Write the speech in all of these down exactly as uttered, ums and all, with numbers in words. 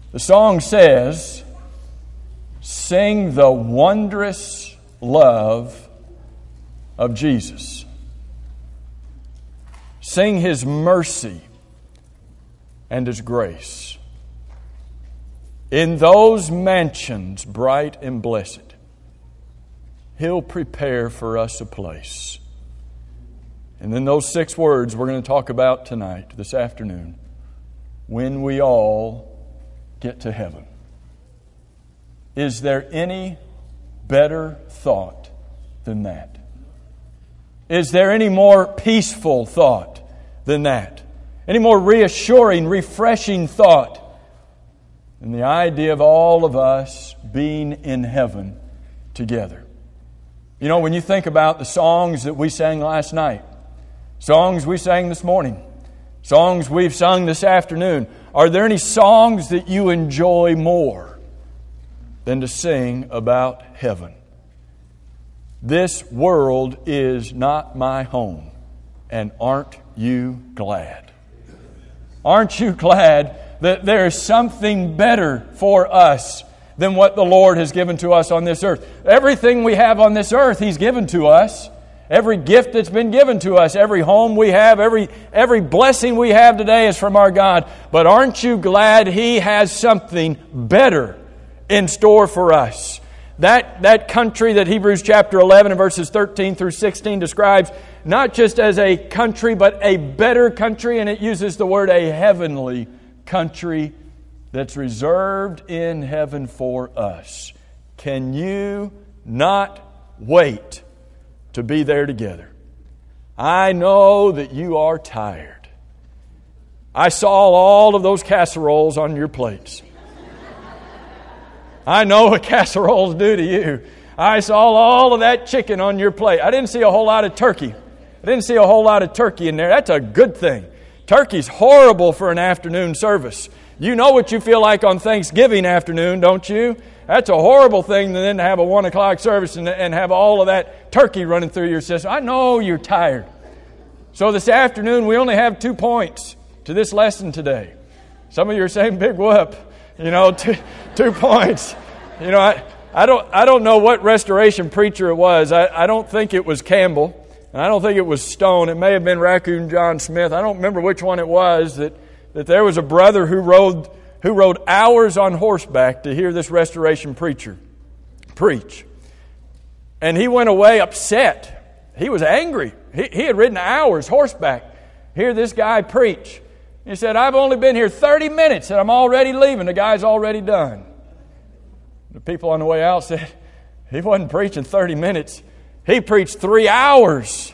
The song says, "Sing the wondrous love of Jesus. Sing His mercy and His grace. In those mansions bright and blessed, He'll prepare for us a place." And then those six words we're going to talk about tonight, this afternoon, when we all get to heaven. Is there any better thought than that? Is there any more peaceful thought than that? Any more reassuring, refreshing thought than the idea of all of us being in heaven together? You know, when you think about the songs that we sang last night, songs we sang this morning, songs we've sung this afternoon, are there any songs that you enjoy more than to sing about heaven? This world is not my home, and aren't you glad? Aren't you glad that there is something better for us than what the Lord has given to us on this earth? Everything we have on this earth, He's given to us. Every gift that's been given to us, every home we have, every, every blessing we have today is from our God. But aren't you glad He has something better in store for us? That, that country that Hebrews chapter eleven and verses thirteen through sixteen describes, not just as a country, but a better country, and it uses the word a heavenly country that's reserved in heaven for us. Can you not wait to be there together? I know that you are tired. I saw all of those casseroles on your plates. I know what casseroles do to you. I saw all of that chicken on your plate. I didn't see a whole lot of turkey. I didn't see a whole lot of turkey in there. That's a good thing. Turkey's horrible for an afternoon service. You know what you feel like on Thanksgiving afternoon, don't you? That's a horrible thing to then have a one o'clock service and, and have all of that turkey running through your system. I know you're tired. So this afternoon, we only have two points to this lesson today. Some of you are saying, big whoop. You know, two, two points. You know, I, I don't I don't know what restoration preacher it was. I, I don't think it was Campbell. And I don't think it was Stone. It may have been Raccoon John Smith. I don't remember which one it was. That, that there was a brother who rode who rode hours on horseback to hear this restoration preacher preach. And he went away upset. He was angry. He, he had ridden hours horseback. Hear this guy preach. He said, I've only been here thirty minutes and I'm already leaving. The guy's already done. The people on the way out said, he wasn't preaching thirty minutes. He preached three hours.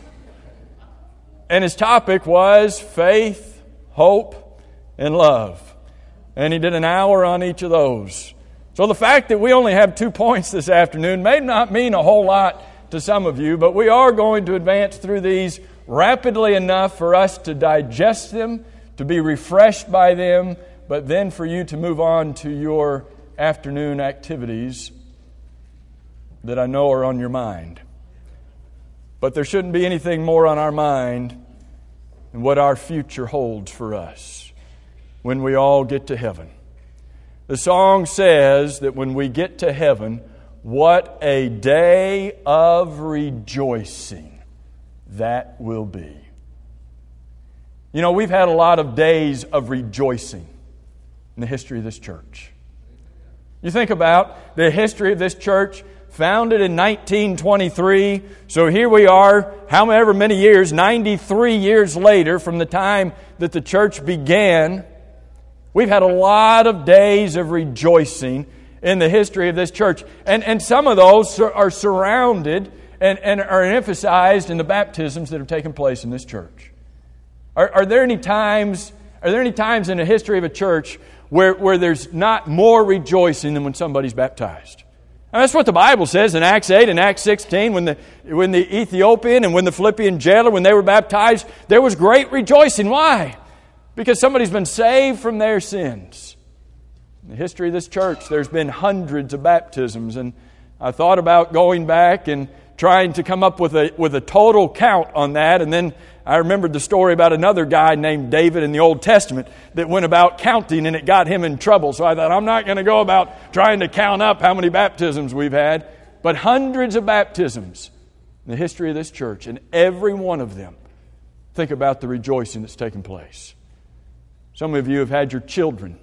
And his topic was faith, hope, and love. And he did an hour on each of those. So the fact that we only have two points this afternoon may not mean a whole lot to some of you, but we are going to advance through these rapidly enough for us to digest them, to be refreshed by them, but then for you to move on to your afternoon activities that I know are on your mind. But there shouldn't be anything more on our mind than what our future holds for us when we all get to heaven. The song says that when we get to heaven, what a day of rejoicing that will be. You know, we've had a lot of days of rejoicing in the history of this church. You think about the history of this church, founded in nineteen twenty-three. So here we are, however many years, ninety-three years later from the time that the church began. We've had a lot of days of rejoicing in the history of this church. And, and some of those are surrounded and, and are emphasized in the baptisms that have taken place in this church. Are, are there any times, are there any times in the history of a church where, where there's not more rejoicing than when somebody's baptized? And that's what the Bible says in Acts eight and Acts sixteen, when the, when the Ethiopian and when the Philippian jailer, when they were baptized, there was great rejoicing. Why? Because somebody's been saved from their sins. In the history of this church, there's been hundreds of baptisms, and I thought about going back and trying to come up with a with a total count on that. And then I remembered the story about another guy named David in the Old Testament that went about counting, and it got him in trouble. So I thought, I'm not going to go about trying to count up how many baptisms we've had, but hundreds of baptisms in the history of this church, and every one of them, think about the rejoicing that's taken place. Some of you have had your children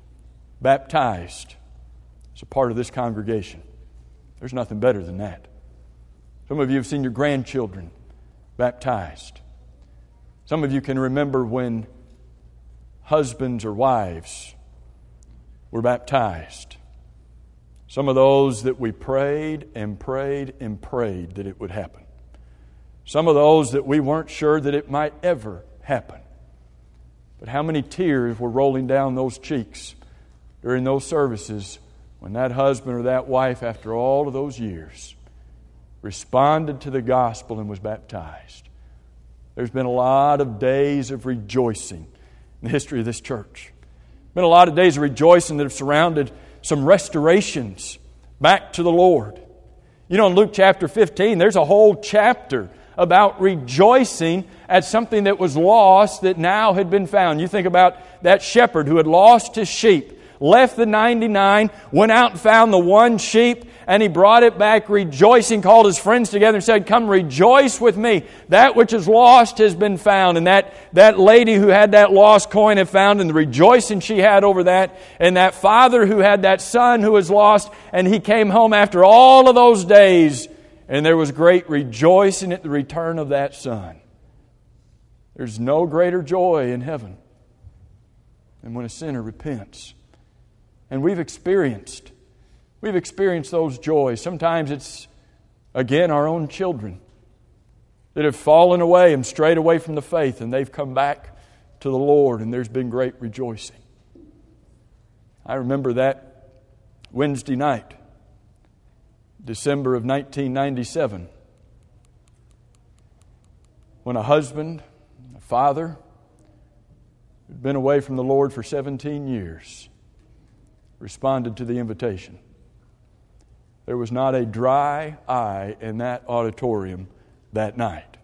baptized as a part of this congregation. There's nothing better than that. Some of you have seen your grandchildren baptized. Some of you can remember when husbands or wives were baptized. Some of those that we prayed and prayed and prayed that it would happen. Some of those that we weren't sure that it might ever happen. But how many tears were rolling down those cheeks during those services when that husband or that wife, after all of those years, responded to the gospel and was baptized. There's been a lot of days of rejoicing in the history of this church. Been a lot of days of rejoicing that have surrounded some restorations back to the Lord. You know, in Luke chapter fifteen, there's a whole chapter about rejoicing at something that was lost that now had been found. You think about that shepherd who had lost his sheep, left the ninety-nine, went out and found the one sheep, and he brought it back rejoicing, called his friends together and said, come rejoice with me. That which is lost has been found. And that, that lady who had that lost coin had found, and the rejoicing she had over that. And that father who had that son who was lost, and he came home after all of those days, and there was great rejoicing at the return of that son. There's no greater joy in heaven than when a sinner repents. And we've experienced We've experienced those joys. Sometimes it's, again, our own children that have fallen away and strayed away from the faith, and they've come back to the Lord, and there's been great rejoicing. I remember that Wednesday night, December of nineteen ninety-seven, when a husband, a father, who'd been away from the Lord for seventeen years, responded to the invitation. There was not a dry eye in that auditorium that night,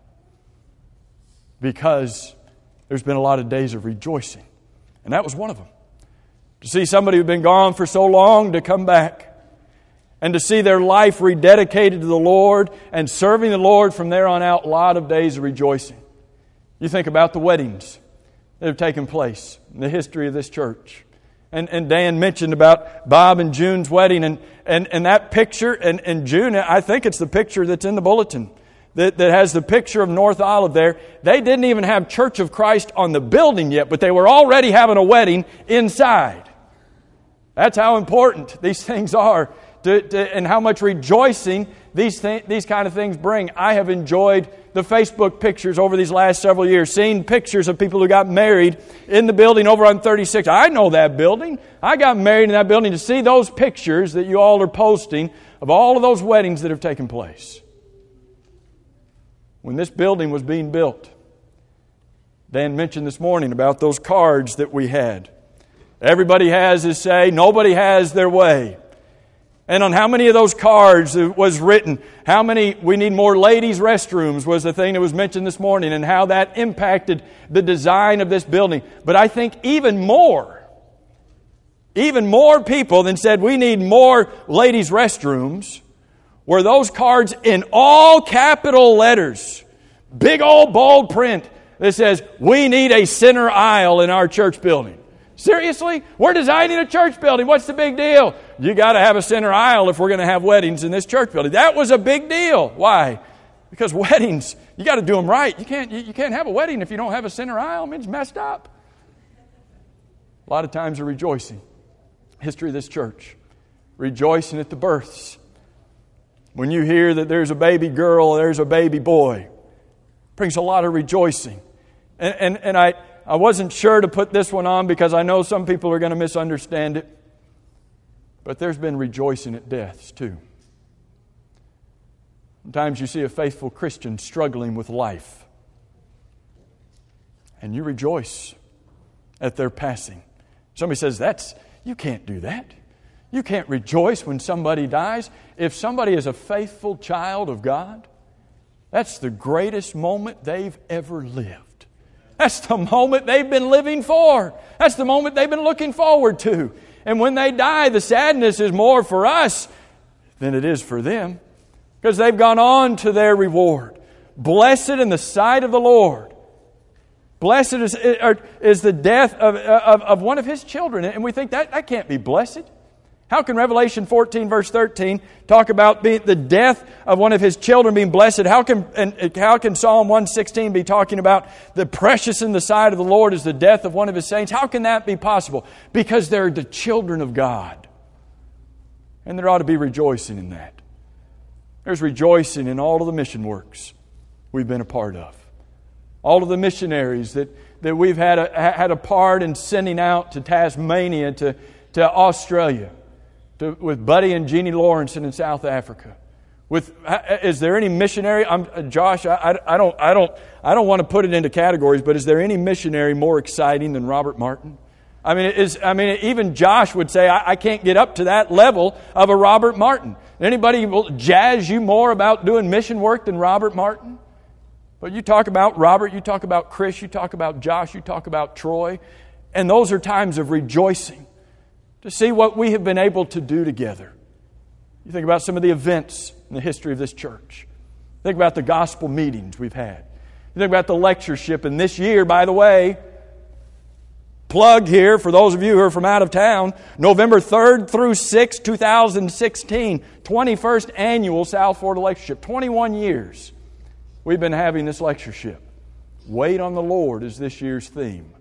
because there's been a lot of days of rejoicing, and that was one of them. To see somebody who'd been gone for so long to come back, and to see their life rededicated to the Lord and serving the Lord from there on out, a lot of days of rejoicing. You think about the weddings that have taken place in the history of this church. And, and Dan mentioned about Bob and June's wedding, and, and, and that picture, and, and June, I think it's the picture that's in the bulletin that, that has the picture of North Olive there. They didn't even have Church of Christ on the building yet, but they were already having a wedding inside. That's how important these things are, to, to, and how much rejoicing these th- these kind of things bring. I have enjoyed the Facebook pictures over these last several years, seeing pictures of people who got married in the building over on thirty-six. I know that building. I got married in that building. To see those pictures that you all are posting of all of those weddings that have taken place. When this building was being built, Dan mentioned this morning about those cards that we had. Everybody has his say, nobody has their way. And on how many of those cards it was written, how many, we need more ladies' restrooms was the thing that was mentioned this morning, and how that impacted the design of this building. But I think even more, even more people than said we need more ladies' restrooms were those cards in all capital letters, big old bold print that says we need a center aisle in our church building. Seriously? We're designing a church building. What's the big deal? You got to have a center aisle if we're going to have weddings in this church building. That was a big deal. Why? Because weddings, you got to do them right. You can't, you can't have a wedding if you don't have a center aisle. I mean, it's messed up. A lot of times are rejoicing. History of this church. Rejoicing at the births. When you hear that there's a baby girl, there's a baby boy, it brings a lot of rejoicing. And, and, and I... I wasn't sure to put this one on because I know some people are going to misunderstand it. But there's been rejoicing at deaths too. Sometimes you see a faithful Christian struggling with life, and you rejoice at their passing. Somebody says, "That's you can't do that. You can't rejoice when somebody dies. If somebody is a faithful child of God, that's the greatest moment they've ever lived. That's the moment they've been living for. That's the moment they've been looking forward to. And when they die, the sadness is more for us than it is for them, because they've gone on to their reward. Blessed in the sight of the Lord. Blessed is, is the death of, of, of one of His children. And we think that, that can't be blessed. How can Revelation fourteen verse thirteen talk about being the death of one of His children being blessed? How can, and how can Psalm one sixteen be talking about the precious in the sight of the Lord is the death of one of His saints? How can that be possible? Because they're the children of God. And there ought to be rejoicing in that. There's rejoicing in all of the mission works we've been a part of. All of the missionaries that, that we've had a, had a part in sending out to Tasmania, to, to Australia, to, with Buddy and Jeannie Lawrence in South Africa. With, is there any missionary? I'm, Josh, I, I don't, I don't, I don't want to put it into categories, but is there any missionary more exciting than Robert Martin? I mean, is, I mean, even Josh would say, I, I can't get up to that level of a Robert Martin. Anybody will jazz you more about doing mission work than Robert Martin? But you talk about Robert, you talk about Chris, you talk about Josh, you talk about Troy, and those are times of rejoicing to see what we have been able to do together. You think about some of the events in the history of this church. Think about the gospel meetings we've had. You think about the lectureship, and this year, by the way, plug here for those of you who are from out of town, November third through sixth, two thousand sixteen, twenty-first annual South Florida Lectureship. twenty-one years we've been having this lectureship. Wait on the Lord is this year's theme.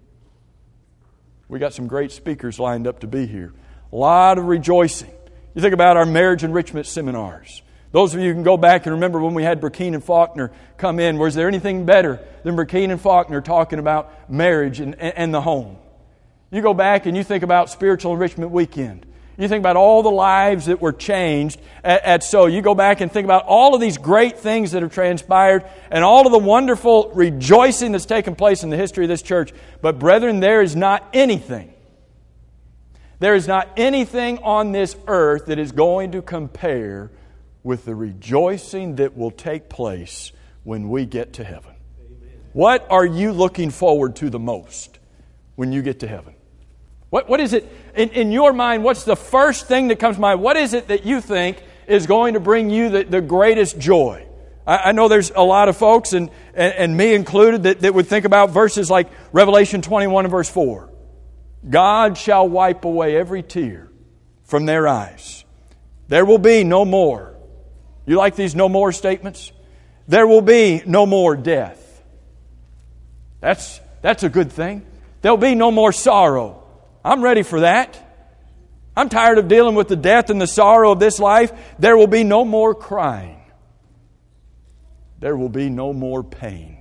We got some great speakers lined up to be here. A lot of rejoicing. You think about our marriage enrichment seminars. Those of you who can go back and remember when we had Burkeen and Faulkner come in, was there anything better than Burkeen and Faulkner talking about marriage and, and the home? You go back and you think about Spiritual Enrichment Weekend. You think about all the lives that were changed at, at So. You go back and think about all of these great things that have transpired and all of the wonderful rejoicing that's taken place in the history of this church. But brethren, there is not anything, there is not anything on this earth that is going to compare with the rejoicing that will take place when we get to heaven. Amen. What are you looking forward to the most when you get to heaven? What, what is it, in, in your mind, what's the first thing that comes to mind? What is it that you think is going to bring you the, the greatest joy? I, I know there's a lot of folks, and, and, and me included, that, that would think about verses like Revelation twenty-one and verse four. God shall wipe away every tear from their eyes. There will be no more. You like these no more statements? There will be no more death. That's, that's a good thing. There'll be no more sorrow. I'm ready for that. I'm tired of dealing with the death and the sorrow of this life. There will be no more crying. There will be no more pain.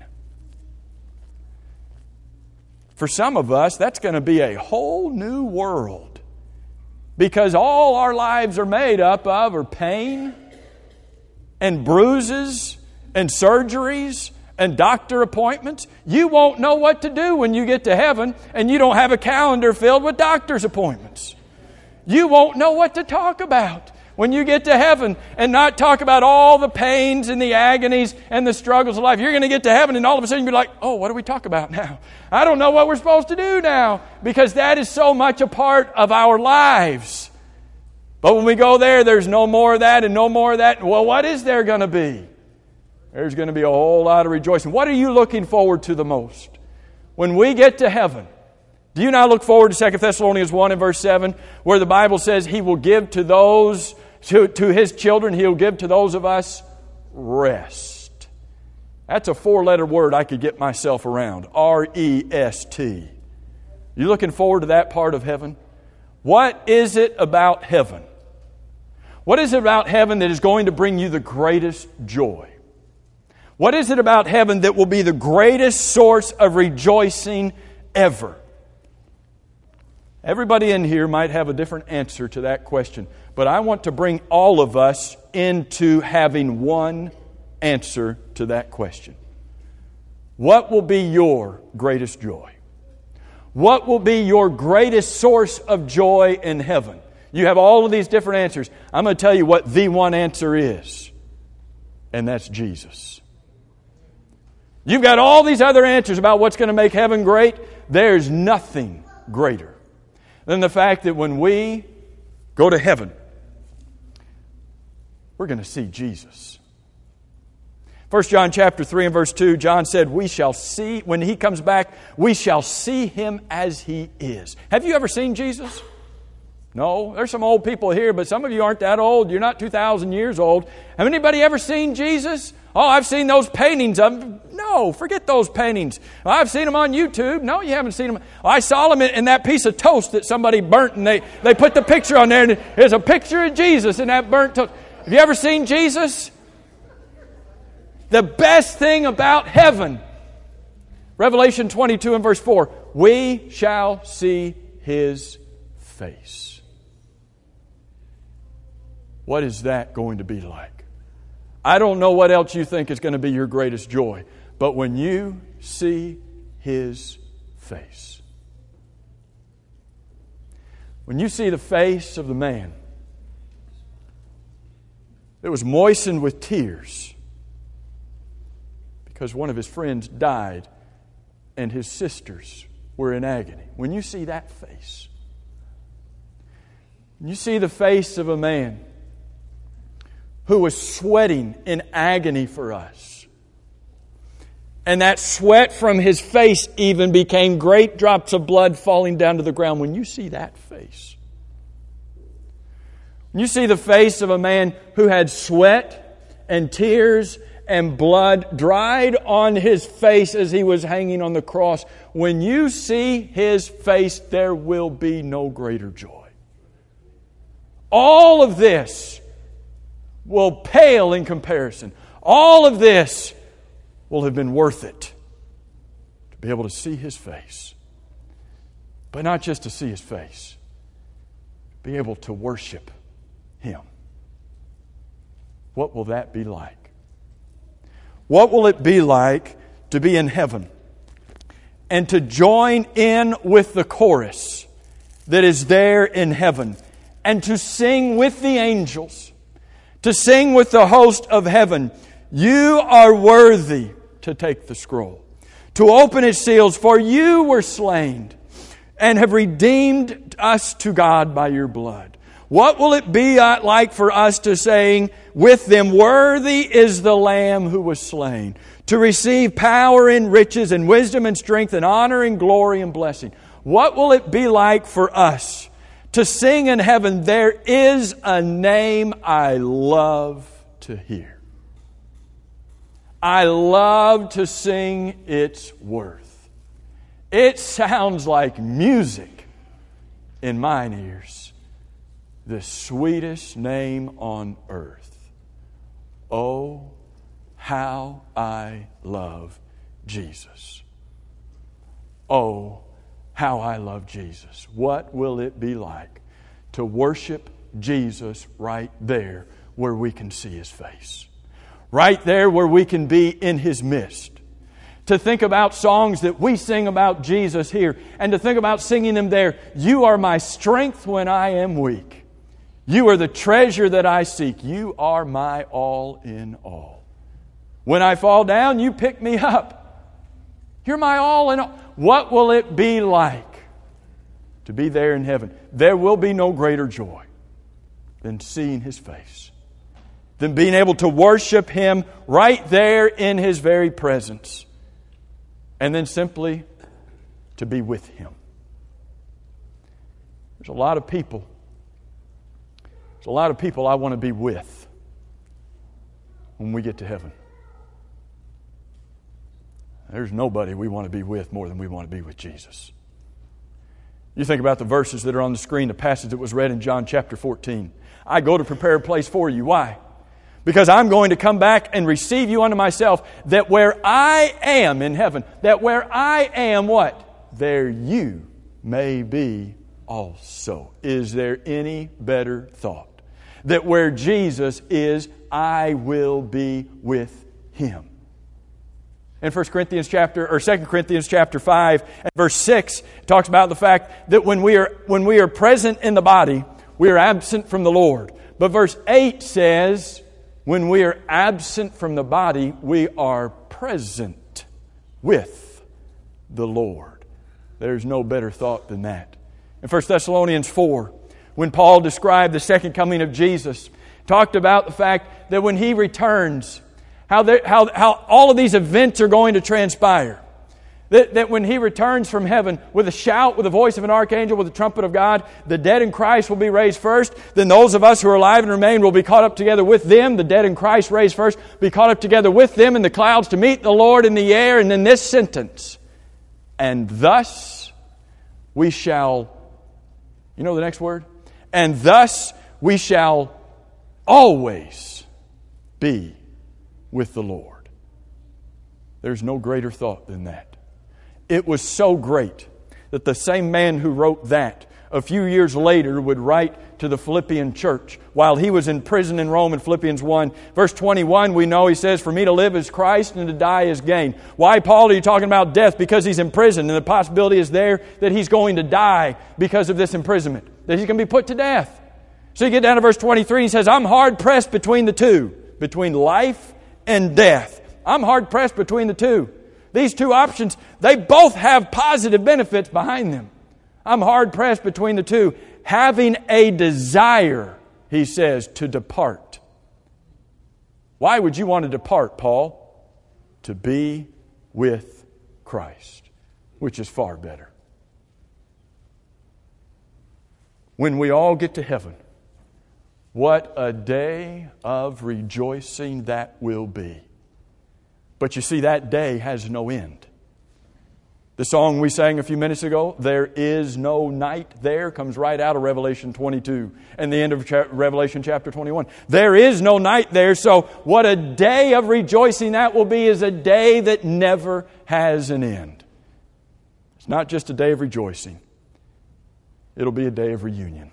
For some of us, that's going to be a whole new world. Because all our lives are made up of are pain and bruises and surgeries and doctor appointments. You won't know what to do when you get to heaven and you don't have a calendar filled with doctor's appointments. You won't know what to talk about when you get to heaven and not talk about all the pains and the agonies and the struggles of life. You're going to get to heaven and all of a sudden you'll be like, oh, what do we talk about now? I don't know what we're supposed to do now, because that is so much a part of our lives. But when we go there, there's no more of that and no more of that. Well, what is there going to be? There's going to be a whole lot of rejoicing. What are you looking forward to the most? When we get to heaven, do you not look forward to Second Thessalonians one and verse seven, where the Bible says He will give to those, to, to His children, He'll give to those of us rest. That's a four-letter word I could get myself around. R E S T. You looking forward to that part of heaven? What is it about heaven? What is it about heaven that is going to bring you the greatest joy? What is it about heaven that will be the greatest source of rejoicing ever? Everybody in here might have a different answer to that question, but I want to bring all of us into having one answer to that question. What will be your greatest joy? What will be your greatest source of joy in heaven? You have all of these different answers. I'm going to tell you what the one answer is. And that's Jesus. You've got all these other answers about what's going to make heaven great. There's nothing greater than the fact that when we go to heaven, we're going to see Jesus. First John chapter three and verse two, John said, we shall see, when He comes back, we shall see Him as He is. Have you ever seen Jesus? No. There's some old people here, but some of you aren't that old. You're not two thousand years old. Have anybody ever seen Jesus? Oh, I've seen those paintings of Him. No, forget those paintings. I've seen them on YouTube. No, you haven't seen them. I saw them in, in that piece of toast that somebody burnt, and they, they put the picture on there, and there's a picture of Jesus in that burnt toast. Have you ever seen Jesus? The best thing about heaven, Revelation twenty-two and verse four, we shall see His face. What is that going to be like? I don't know what else you think is going to be your greatest joy, but when you see His face, when you see the face of the man that was moistened with tears because one of his friends died and his sisters were in agony. When you see that face, when you see the face of a man who was sweating in agony for us, and that sweat from his face even became great drops of blood falling down to the ground. When you see that face, when you see the face of a man who had sweat and tears and blood dried on his face as he was hanging on the cross, when you see his face, there will be no greater joy. All of this will pale in comparison. All of this will have been worth it to be able to see His face. But not just to see His face, be able to worship Him. What will that be like? What will it be like to be in heaven and to join in with the chorus that is there in heaven and to sing with the angels, to sing with the host of heaven, you are worthy to take the scroll, to open its seals, for you were slain and have redeemed us to God by your blood. What will it be like for us to sing with them, worthy is the Lamb who was slain, to receive power and riches and wisdom and strength and honor and glory and blessing? What will it be like for us to sing in heaven, there is a name I love to hear. I love to sing its worth. It sounds like music in mine ears. The sweetest name on earth. Oh, how I love Jesus. Oh, how I love Jesus. What will it be like to worship Jesus right there where we can see His face? Right there where we can be in His midst. To think about songs that we sing about Jesus here and to think about singing them there. You are my strength when I am weak. You are the treasure that I seek. You are my all in all. When I fall down, you pick me up. You're my all in all. What will it be like to be there in heaven? There will be no greater joy than seeing His face, than being able to worship Him right there in His very presence, and then simply to be with Him. There's a lot of people, there's a lot of people I want to be with when we get to heaven. There's nobody we want to be with more than we want to be with Jesus. You think about the verses that are on the screen, the passage that was read in John chapter fourteen. I go to prepare a place for you. Why? Because I'm going to come back and receive you unto myself, that where I am in heaven, that where I am what? There you may be also. Is there any better thought? That where Jesus is, I will be with Him. In First Corinthians chapter or Second Corinthians chapter five and verse six, it talks about the fact that when we are when we are present in the body, we are absent from the Lord. But verse eight says, when we are absent from the body, we are present with the Lord. There's no better thought than that. In First Thessalonians four, when Paul described the second coming of Jesus, talked about the fact that when He returns, how, there, how, how all of these events are going to transpire. That, that when He returns from heaven with a shout, with the voice of an archangel, with the trumpet of God, the dead in Christ will be raised first. Then those of us who are alive and remain will be caught up together with them. The dead in Christ raised first, be caught up together with them in the clouds to meet the Lord in the air. And then this sentence, and thus we shall, you know the next word? And thus we shall always be with the Lord. There's no greater thought than that. It was so great that the same man who wrote that a few years later would write to the Philippian church while he was in prison in Rome in Philippians one. Verse twenty-one, we know he says, for me to live is Christ and to die is gain. Why, Paul, are you talking about death? Because he's in prison, and the possibility is there that he's going to die because of this imprisonment, that he's going to be put to death. So you get down to verse twenty-three, he says, I'm hard pressed between the two, between life and death. I'm hard pressed between the two. These two options, they both have positive benefits behind them. I'm hard pressed between the two, having a desire, he says, to depart. Why would you want to depart, Paul? To be with Christ, which is far better. When we all get to heaven, what a day of rejoicing that will be. But you see, that day has no end. The song we sang a few minutes ago, There Is No Night There, comes right out of Revelation twenty-two and the end of cha- Revelation chapter twenty-one. There is no night there, so what a day of rejoicing that will be is a day that never has an end. It's not just a day of rejoicing. It'll be a day of reunion.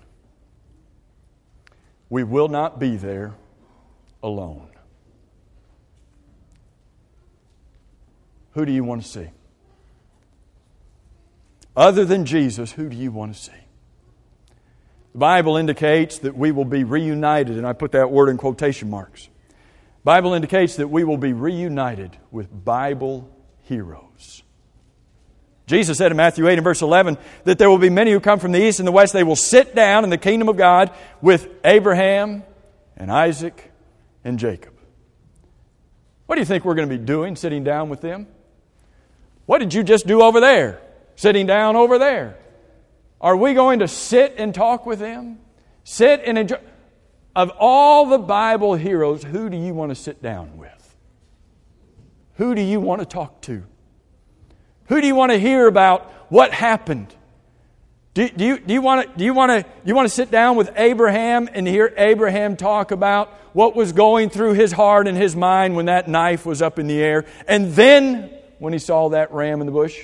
We will not be there alone. Who do you want to see? Other than Jesus, who do you want to see? The Bible indicates that we will be reunited, and I put that word in quotation marks. The Bible indicates that we will be reunited with Bible heroes. Jesus said in Matthew eight and verse eleven that there will be many who come from the east and the west. They will sit down in the kingdom of God with Abraham and Isaac and Jacob. What do you think we're going to be doing sitting down with them? What did you just do over there? Sitting down over there. Are we going to sit and talk with them? Sit and enjoy. Of all the Bible heroes, who do you want to sit down with? Who do you want to talk to? Who do you want to hear about what happened? Do, do you do you want to do you want to you want to sit down with Abraham and hear Abraham talk about what was going through his heart and his mind when that knife was up in the air, and then when he saw that ram in the bush?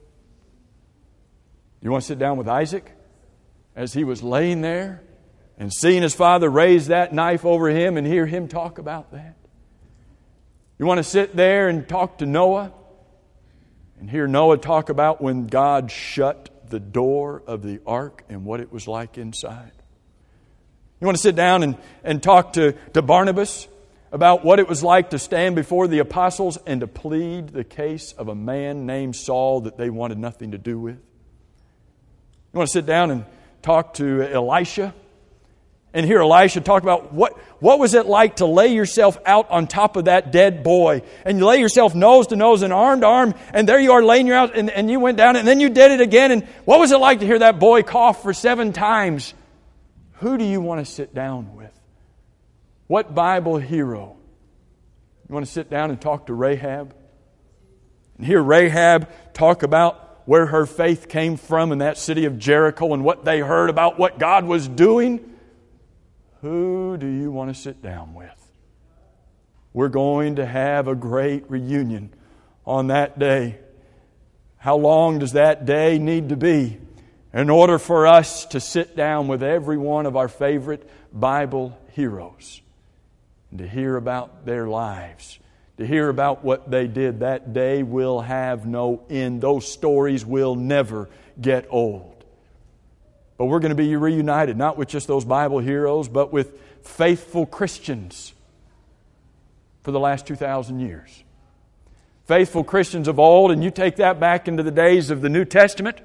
You want to sit down with Isaac as he was laying there and seeing his father raise that knife over him and hear him talk about that? You want to sit there and talk to Noah and hear Noah talk about when God shut the door of the ark and what it was like inside? You want to sit down and, and talk to, to Barnabas about what it was like to stand before the apostles and to plead the case of a man named Saul that they wanted nothing to do with? You want to sit down and talk to Elisha and hear Elisha talk about what, what was it like to lay yourself out on top of that dead boy, and you lay yourself nose to nose and arm to arm, and there you are laying you out, and, and you went down and then you did it again, and what was it like to hear that boy cough for seven times? Who do you want to sit down with? What Bible hero? You want to sit down and talk to Rahab and hear Rahab talk about where her faith came from in that city of Jericho and what they heard about what God was doing? Who do you want to sit down with? We're going to have a great reunion on that day. How long does that day need to be in order for us to sit down with every one of our favorite Bible heroes and to hear about their lives, to hear about what they did? That day will have no end. Those stories will never get old. But we're going to be reunited, not with just those Bible heroes, but with faithful Christians for the last two thousand years. Faithful Christians of old, and you take that back into the days of the New Testament.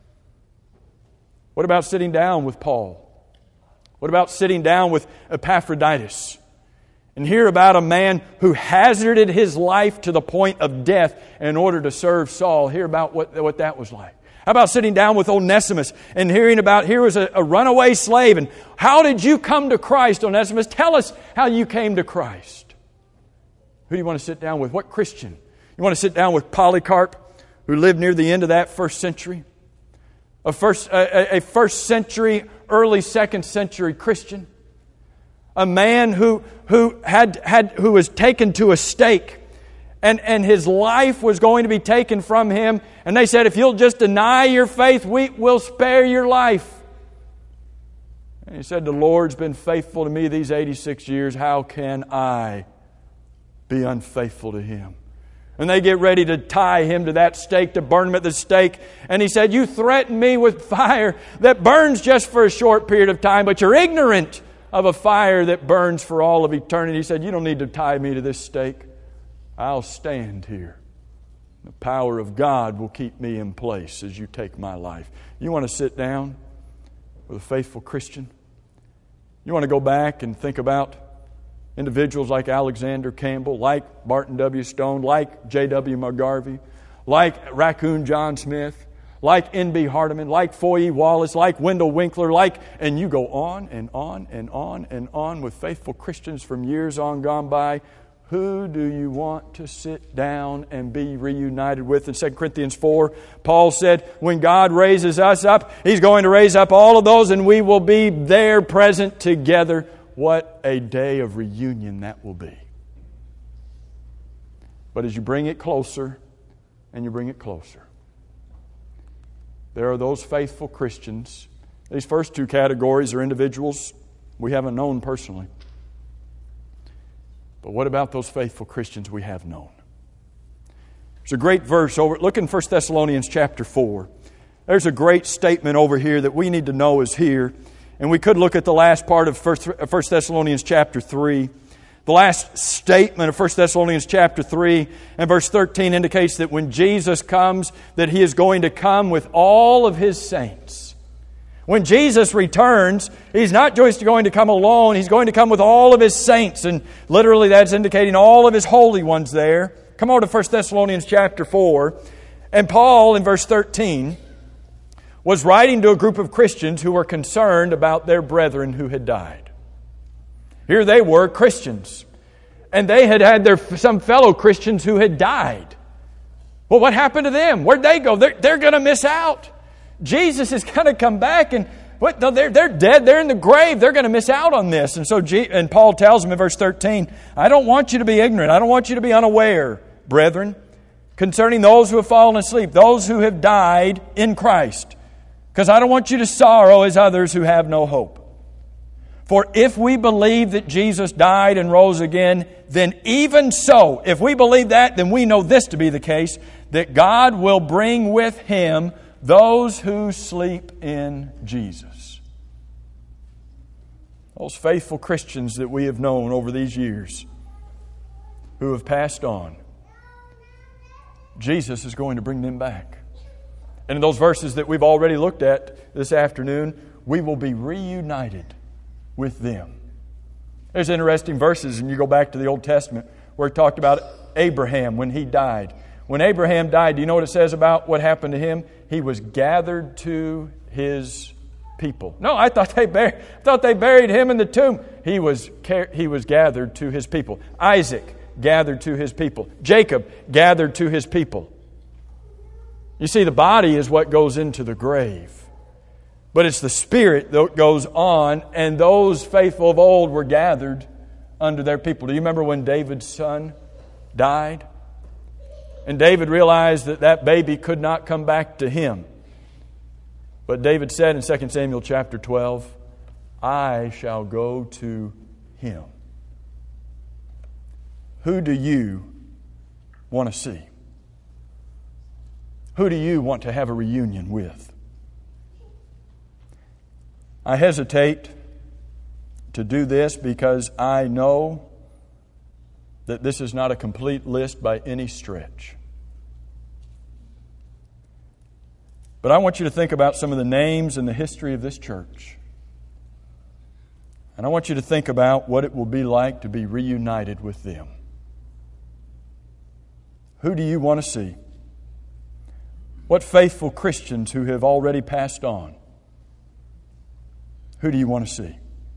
What about sitting down with Paul? What about sitting down with Epaphroditus? And hear about a man who hazarded his life to the point of death in order to serve Saul. Hear about what, what that was like. How about sitting down with Onesimus and hearing about, here was a, a runaway slave, and how did you come to Christ, Onesimus? Tell us how you came to Christ. Who do you want to sit down with? What Christian? You want to sit down with Polycarp, who lived near the end of that first century? A first, a, a first century, early second century Christian. A man who, who, had, had, who was taken to a stake. And, and his life was going to be taken from him. And they said, if you'll just deny your faith, we will spare your life. And he said, the Lord's been faithful to me these eighty-six years. How can I be unfaithful to Him? And they get ready to tie him to that stake, to burn him at the stake. And he said, you threaten me with fire that burns just for a short period of time, but you're ignorant of a fire that burns for all of eternity. He said, you don't need to tie me to this stake. I'll stand here. The power of God will keep me in place as you take my life. You want to sit down with a faithful Christian? You want to go back and think about individuals like Alexander Campbell, like Barton W. Stone, like J W McGarvey, like Raccoon John Smith, like N B Hardeman, like Foye Wallace, like Wendell Winkler, like, and you go on and on and on and on with faithful Christians from years on gone by. Who do you want to sit down and be reunited with? In Second Corinthians four, Paul said, when God raises us up, He's going to raise up all of those and we will be there present together. What a day of reunion that will be. But as you bring it closer and you bring it closer, there are those faithful Christians. These first two categories are individuals we haven't known personally. But what about those faithful Christians we have known? There's a great verse over, look in First Thessalonians chapter four. There's a great statement over here that we need to know is here. And we could look at the last part of First Thessalonians chapter three. The last statement of First Thessalonians chapter three and verse thirteen indicates that when Jesus comes, that He is going to come with all of His saints. When Jesus returns, He's not just going to come alone, He's going to come with all of His saints. And literally that's indicating all of His holy ones there. Come over to First Thessalonians chapter four. And Paul in verse thirteen was writing to a group of Christians who were concerned about their brethren who had died. Here they were, Christians. And they had had their some fellow Christians who had died. Well, what happened to them? Where'd they go? They're, they're going to miss out. Jesus is going to come back and what? No, they're, they're dead. They're in the grave. They're going to miss out on this. And so G, and Paul tells them in verse thirteen, I don't want you to be ignorant. I don't want you to be unaware, brethren, concerning those who have fallen asleep, those who have died in Christ. Because I don't want you to sorrow as others who have no hope. For if we believe that Jesus died and rose again, then even so, if we believe that, then we know this to be the case, that God will bring with Him those who sleep in Jesus. Those faithful Christians that we have known over these years who have passed on, Jesus is going to bring them back. And in those verses that we've already looked at this afternoon, we will be reunited with them. There's interesting verses, and you go back to the Old Testament, where it talked about Abraham when he died. When Abraham died, do you know what it says about what happened to him? He was gathered to his people. No, I thought they buried, I thought they buried him in the tomb. He was, he was gathered to his people. Isaac gathered to his people. Jacob gathered to his people. You see, the body is what goes into the grave. But it's the spirit that goes on, and those faithful of old were gathered under their people. Do you remember when David's son died? And David realized that that baby could not come back to him. But David said in Second Samuel chapter twelve, I shall go to him. Who do you want to see? Who do you want to have a reunion with? I hesitate to do this because I know that this is not a complete list by any stretch. But I want you to think about some of the names and the history of this church. And I want you to think about what it will be like to be reunited with them. Who do you want to see? What faithful Christians who have already passed on? Who do you want to see?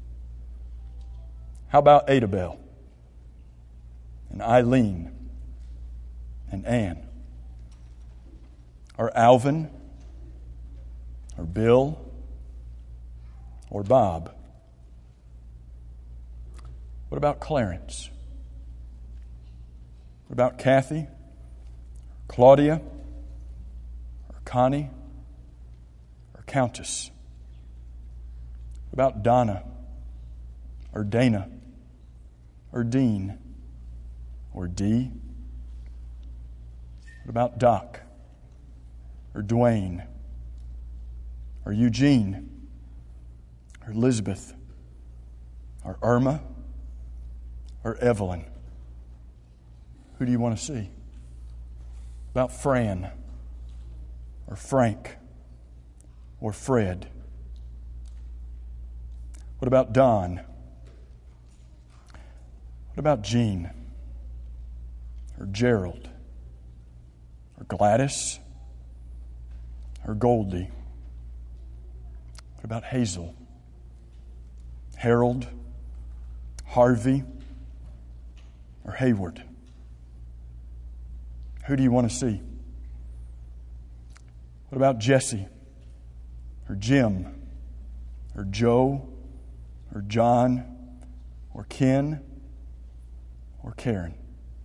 How about Adabel and Eileen and Ann? Or Alvin? Or Bill? Or Bob? What about Clarence? What about Kathy? Claudia? Or Connie? Or Countess? What about Donna? Or Dana? Or Dean? Or Dee? What about Doc? Or Dwayne? Or Eugene? Or Elizabeth? Or Irma? Or Evelyn? Who do you want to see? About Fran? Or Frank? Or Fred? What about Don? What about Jean? Or Gerald? Or Gladys? Or Goldie? What about Hazel? Harold? Harvey? Or Hayward? Who do you want to see? What about Jesse? Or Jim? Or Joe? Or John? Or Ken? Or Karen?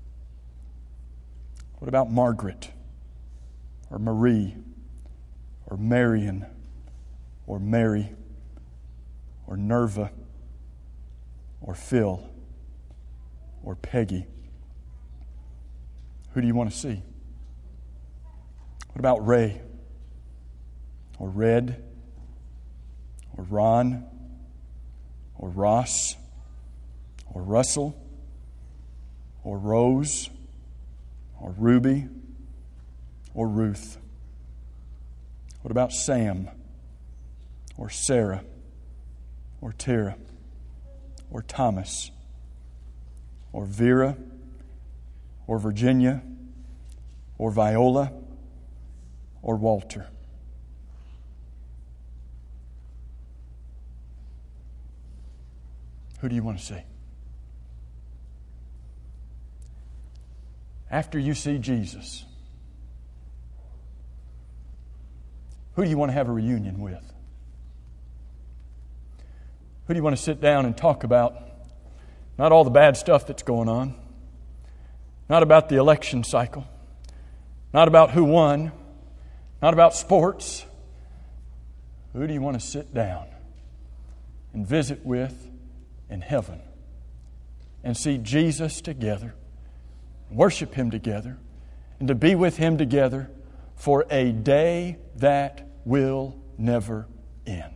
What about Margaret? Or Marie? Or Marion? Or Mary? Or Nerva? Or Phil? Or Peggy? Who do you want to see? What about Ray? Or Red? Or Ron? Or Ross? Or Russell? Or Rose? Or Ruby? Or Ruth? What about Sam? Or Sarah? Or Tara? Or Thomas? Or Vera? Or Virginia? Or Viola? Or Walter? Who do you want to see? After you see Jesus, who do you want to have a reunion with? Who do you want to sit down and talk about? Not all the bad stuff that's going on. Not about the election cycle. Not about who won. Not about sports. Who do you want to sit down and visit with in heaven and see Jesus together, worship Him together, and to be with Him together for a day that will never end?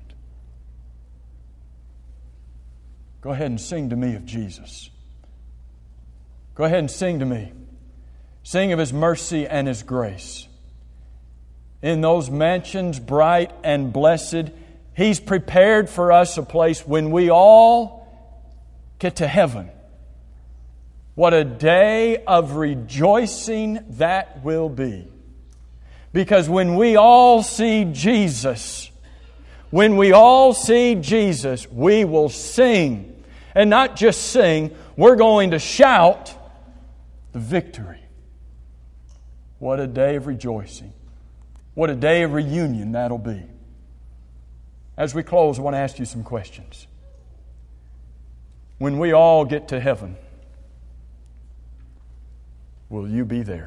Go ahead and sing to me of Jesus. Go ahead and sing to me. Sing of His mercy and His grace. In those mansions bright and blessed, He's prepared for us a place when we all get to heaven. What a day of rejoicing that will be. Because when we all see Jesus, when we all see Jesus, we will sing. And not just sing, we're going to shout the victory. What a day of rejoicing. What a day of reunion that'll be. As we close, I want to ask you some questions. When we all get to heaven, will you be there?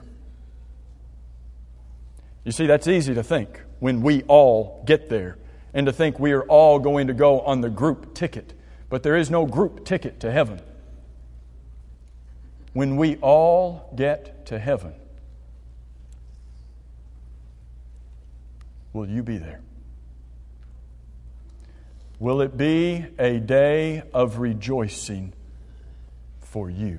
You see, that's easy to think when we all get there, and to think we are all going to go on the group ticket. But there is no group ticket to heaven. When we all get to heaven, will you be there? Will it be a day of rejoicing for you?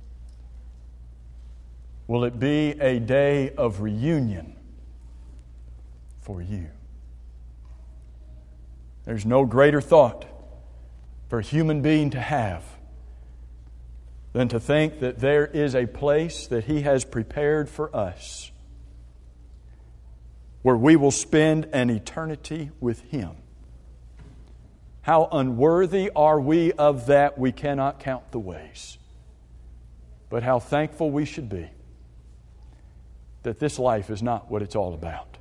Will it be a day of reunion for you? There's no greater thought for a human being to have than to think that there is a place that He has prepared for us where we will spend an eternity with Him. How unworthy are we of that, we cannot count the ways. But how thankful we should be that this life is not what it's all about.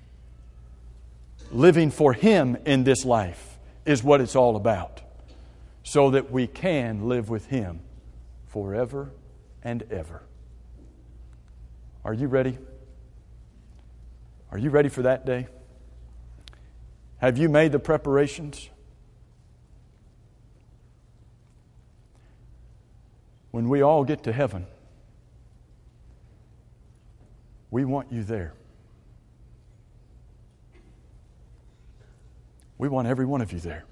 Living for Him in this life is what it's all about, so that we can live with Him forever and ever. Are you ready? Are you ready for that day? Have you made the preparations? When we all get to heaven, we want you there. We want every one of you there.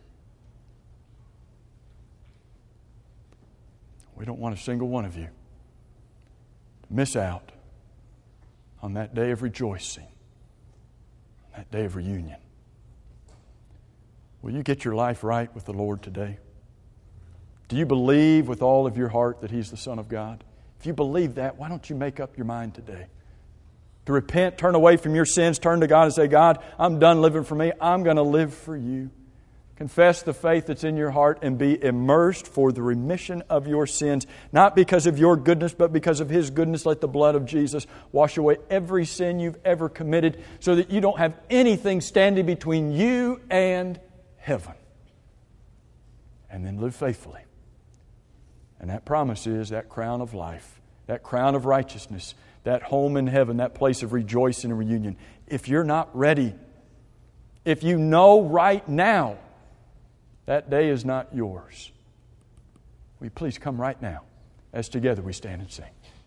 We don't want a single one of you to miss out on that day of rejoicing, that day of reunion. Will you get your life right with the Lord today? Do you believe with all of your heart that He's the Son of God? If you believe that, why don't you make up your mind today to repent, turn away from your sins, turn to God and say, God, I'm done living for me. I'm going to live for you. Confess the faith that's in your heart and be immersed for the remission of your sins, not because of your goodness, but because of His goodness. Let the blood of Jesus wash away every sin you've ever committed so that you don't have anything standing between you and heaven. And then live faithfully. And that promise is that crown of life, that crown of righteousness, that home in heaven, that place of rejoicing and reunion. If you're not ready, if you know right now that day is not yours, will you please come right now as together we stand and sing.